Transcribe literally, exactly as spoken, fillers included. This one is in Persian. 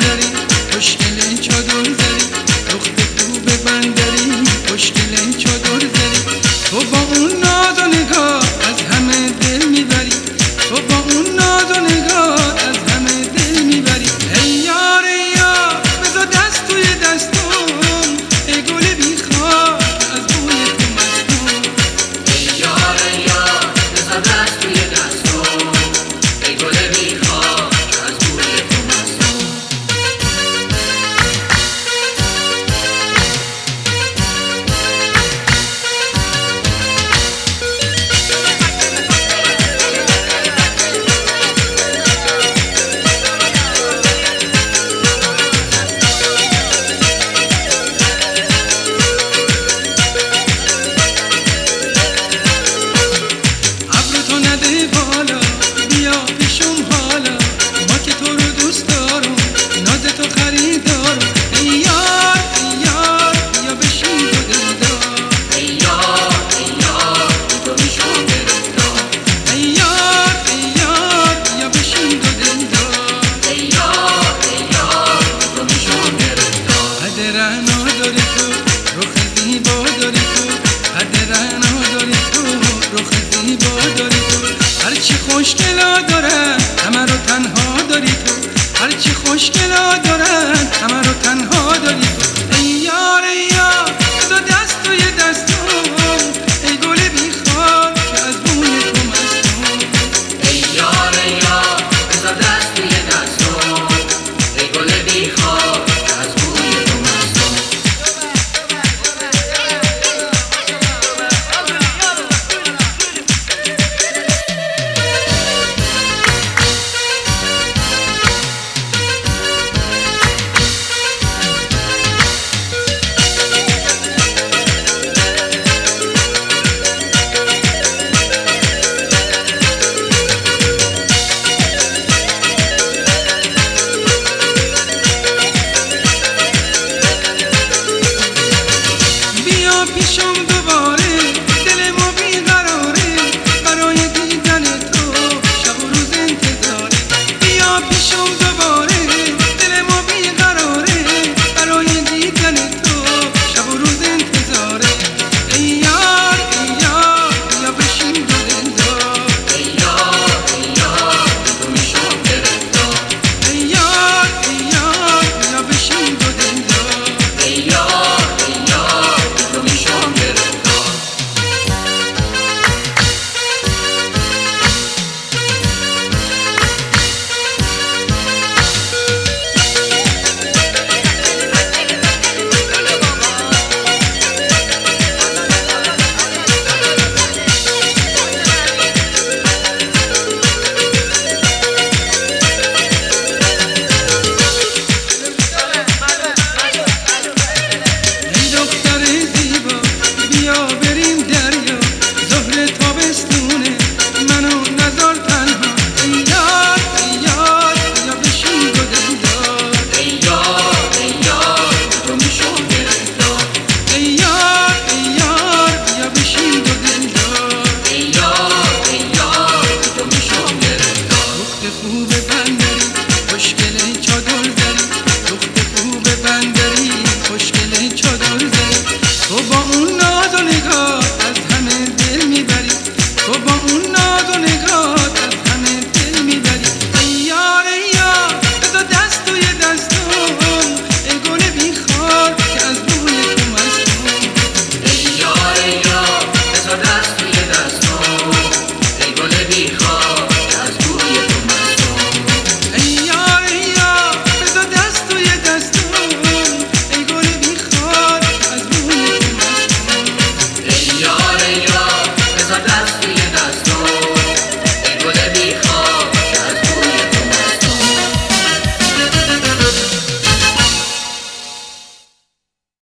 بندری، خوشگل چادر زدی، دخت خوب بندری، خوشگل چادر زدی. تو با اون ناز و نگاه از همه دل میبری، تو با اون ناز و نگاه از همه دل میبری. ای یار ای یار بذار دست توی دستم، ای گل بیخواب از بوی تو مستم. ای یار ای یار بذار دست توی دستم، ای گل بیخواب از بوی تو مستم. هرچی خوشگلا داره همه رو تنها داری تو، هرچی خوشگلا داره